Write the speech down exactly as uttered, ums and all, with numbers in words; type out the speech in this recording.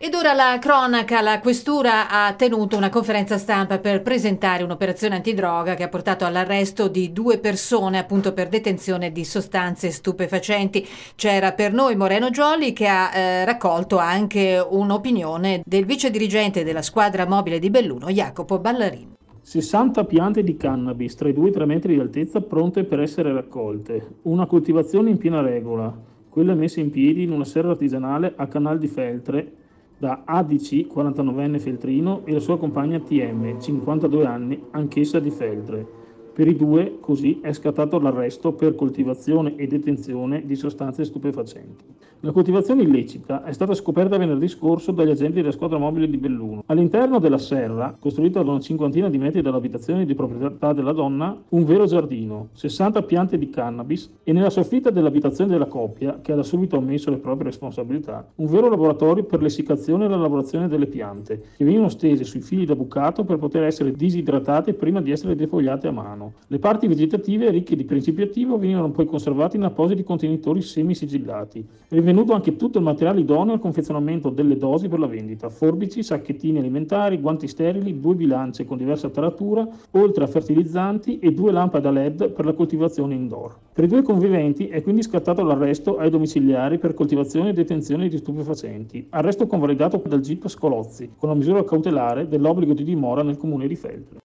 Ed ora la cronaca, la questura ha tenuto una conferenza stampa per presentare un'operazione antidroga che ha portato all'arresto di due persone appunto per detenzione di sostanze stupefacenti. C'era per noi Moreno Gioli che ha eh, raccolto anche un'opinione del vice dirigente della squadra mobile di Belluno, Jacopo Ballarin. sessanta piante di cannabis tra i due e i tre metri di altezza pronte per essere raccolte, una coltivazione in piena regola, quella messa in piedi in una serra artigianale a Canal di Feltre da A D C, quarantanovenne feltrino, e la sua compagna T M, cinquantadue anni, anch'essa di Feltre. Per i due, così, è scattato l'arresto per coltivazione e detenzione di sostanze stupefacenti. La coltivazione illecita è stata scoperta venerdì scorso dagli agenti della squadra mobile di Belluno. All'interno della serra, costruita da una cinquantina di metri dall'abitazione di proprietà della donna, un vero giardino, sessanta piante di cannabis e nella soffitta dell'abitazione della coppia, che ha da subito ammesso le proprie responsabilità, un vero laboratorio per l'essiccazione e la lavorazione delle piante, che venivano stese sui fili da bucato per poter essere disidratate prima di essere defogliate a mano. Le parti vegetative ricche di principio attivo venivano poi conservate in appositi contenitori semisigillati. È rinvenuto anche tutto il materiale idoneo al confezionamento delle dosi per la vendita: forbici, sacchettini alimentari, guanti sterili, due bilance con diversa taratura, oltre a fertilizzanti e due lampade a L E D per la coltivazione indoor. Per i due conviventi è quindi scattato l'arresto ai domiciliari per coltivazione e detenzione di stupefacenti, arresto convalidato dal G I P Scolozzi, con la misura cautelare dell'obbligo di dimora nel comune di Feltre.